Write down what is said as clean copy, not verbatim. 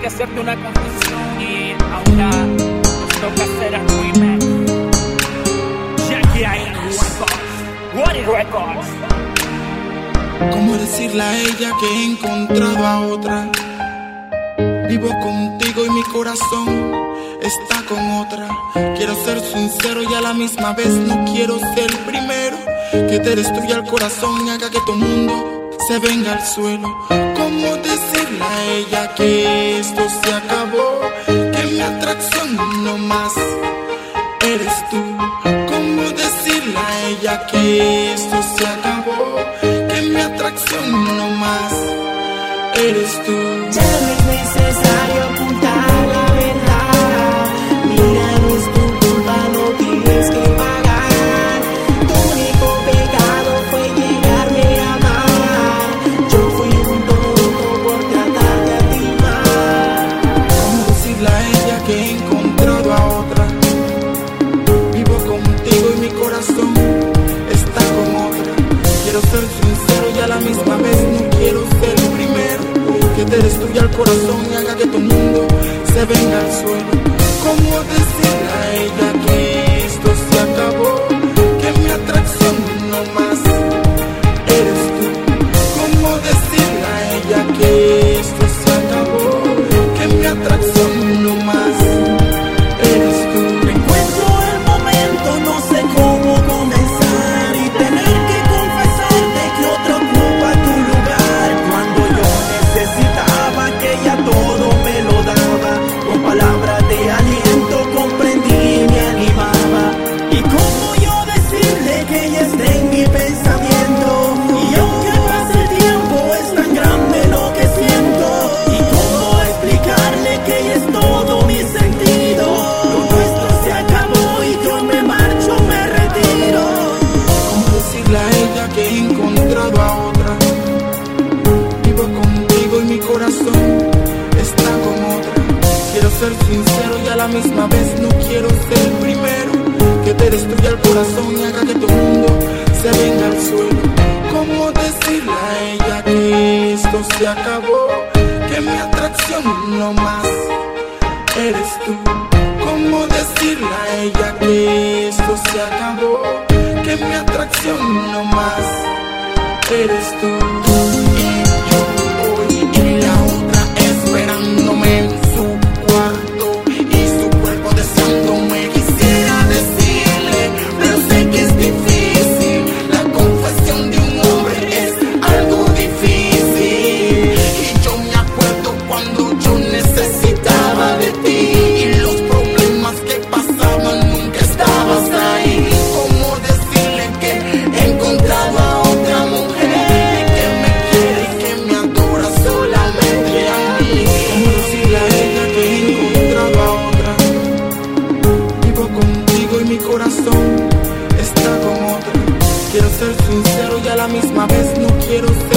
que hacerte una confesión y ahora nos toca hacer el remake. Jackie Iron Records, What It Records. ¿Cómo decirle a ella que he encontrado a otra? Vivo contigo y mi corazón está con otra. Quiero ser sincero y a la misma vez no quiero ser el primero que te destruya el corazón y haga que tu mundo se venga al suelo. ¿Cómo decirle a ella que esto se acabó? Que mi atracción no más eres tú. ¿Cómo decirle a ella que esto se acabó? Que mi atracción no más eres tú. Ya no es necesario ocultar la verdad. Mira, no es tu culpa, no tienes que pagar. Tu único pecado fue llegarme a amar. Yo fui un tonto por tratar de lastimar. ¿Cómo decirle a ella que he encontrado a otra? Vivo contigo y mi corazón está con otra. Quiero ser sincero y a la misma vez no quiero ser el primero que te destruya el corazón y haga que tu mundo se venga al suelo. ¿Cómo decirle a ella que esto se acabó? Que mi atracción no más eres tú. ¿Cómo decirle a ella que esto se acabó? Que mi atracción no más eres tú. No encuentro el momento, no sé cómo comenzar y tener que confesarte que otro ocupa tu lugar. Cuando yo necesitaba que ella todo me lo daba, con palabras de aliento comprendí y me animaba. Y cómo yo decirle que ella está en mi pensamiento, y aunque pase el tiempo es tan grande lo que siento. Y cómo explicarle que ella es todo mi sentido. Lo nuestro se acabó y yo me marcho, me retiro. ¿Cómo decirle a ella que he encontrado a otra? Vivo contigo y mi corazón está con otra. Quiero ser sincero y a la misma vez no quiero ser el primero que te destruya el corazón y haga que tu mundo se venga al suelo. ¿Cómo decirle a ella que esto se acabó? Que mi atracción no más eres tú. ¿Cómo decirle a ella que esto se acabó? Que mi atracción no más eres tú. Y yo hoy y la otra esperándome en su cuarto y su cuerpo deseándome. Quisiera decirle, pero sé que es difícil. La confesión de un hombre es algo difícil. Y yo me acuerdo cuando yo necesitaba de ti y los problemas que pasaban nunca estabas ahí. ¿Cómo decirle que he encontrado a otra mujer que me quiere y que me adora solamente a mí? ¿Cómo decirle a ella que he encontrado a otra? Vivo contigo y mi corazón está con otra. Quiero ser sincero y a la misma vez no quiero ser